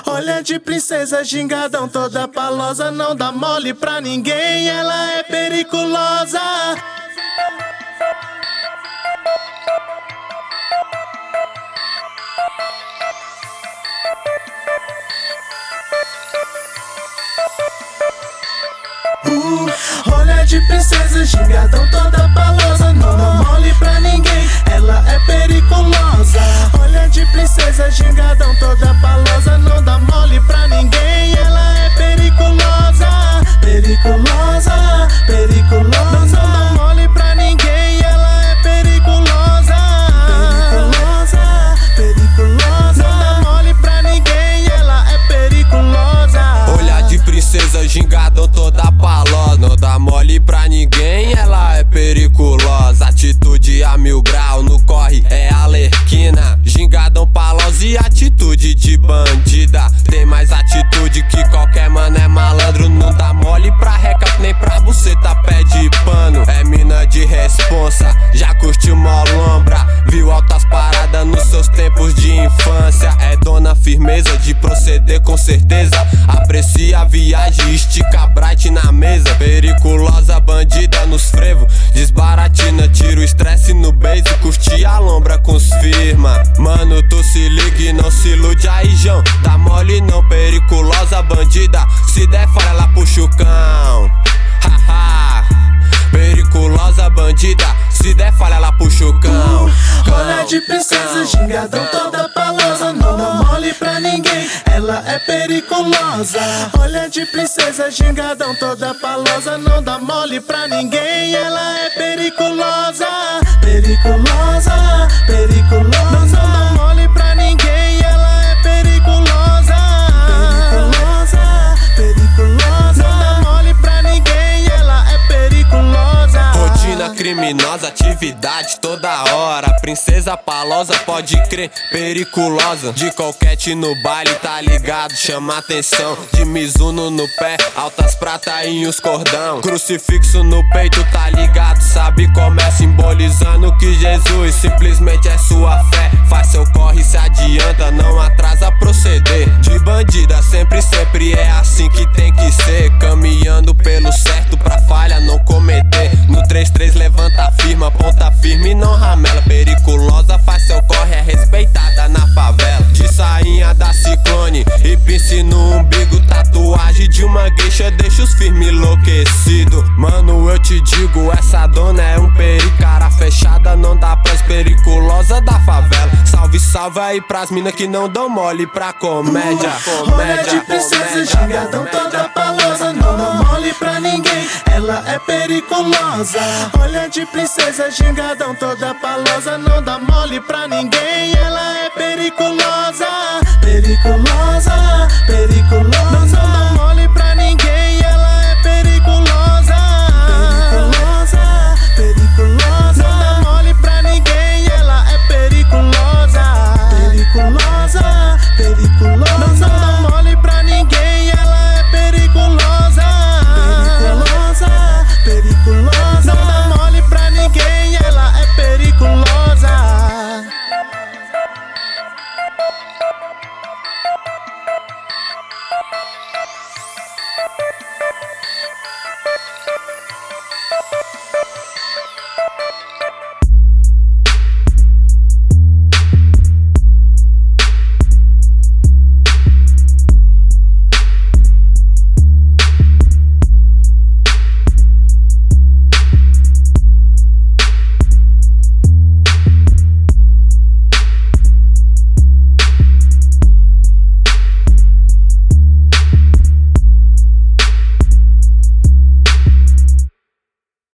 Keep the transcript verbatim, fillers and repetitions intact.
Olha de princesa, gingadão, toda palosa, não dá mole pra ninguém, ela é periculosa. Uh, olha de princesa, gingadão, toda palosa, não dá mole pra ninguém, ela é periculosa. Olha de princesa, gingadão, toda palosa, não dá mole pra ninguém, ela é periculosa. Periculosa, periculosa, não dá mole pra ninguém, ela é periculosa. Periculosa, periculosa, não dá mole pra ninguém, ela é periculosa. Olha de princesa, gingadão, toda palosa, não dá mole pra ninguém, ela é periculosa. Atitude a mil grau, no corre é alerquina. Gingadão, palosa e atitude de bandida. Tem mais atitude que qualquer mano, é malandro. Não dá mole pra recap nem pra buceta, pede pano. É mina de responsa, já curtiu molombra. Viu altas paradas nos seus tempos de infância. É dona firmeza de proceder com certeza. Aprecia a viagem, estica bright na mesa. Periculosa, bandida nos frevo, desbaratina, tira o estresse no beijo, curte a lombra com os firma. Mano, tu se liga e não se ilude aí, João. Tá mole não, periculosa, bandida. Se der fora, ela puxa o cão. Haha, periculosa, bandida. Se der falha, ela puxa o cão. uh, Olha de princesa, gingadão, toda palosa, não dá mole pra ninguém, ela é periculosa. Olha de princesa, gingadão, toda palosa, não dá mole pra ninguém, ela é periculosa. Periculosa, periculosa, não dá mole pra ninguém, ela é periculosa. Periculosa, periculosa, não dá mole pra ninguém, ela é periculosa. Rotina criminosa, atividade toda hora. Princesa palosa, pode crer, periculosa. De coquete no baile, tá ligado, chama atenção. De Mizuno no pé, altas prata e os cordão. Crucifixo no peito, tá ligado, sabe como é, simbolizando que Jesus simplesmente é sua fé. Faz seu corre, se adianta, não atrasa proceder. De bandida, sempre, sempre é assim que tem que ser. Caminhando pelo certo pra falha não cometer. No três três levanta firma, ponta firme e não ramela. Periculosa, faz seu corre, é respeitada na favela. De sainha da Ciclone e pince no umbigo, tatuagem de uma gueixa deixa os firmes enlouquecido. Mano, eu te digo, essa dona é um peri, cara fechada, não dá pras, periculosa da favela. Salve, salve aí pras mina que não dão mole pra comédia. Olha de princesa, gingadão, toda palosa, não dá mole pra ninguém, ela é periculosa. Olha de princesa, gingadão, toda palosa, não dá mole pra ninguém, ela é periculosa. Periculosa, periculosa.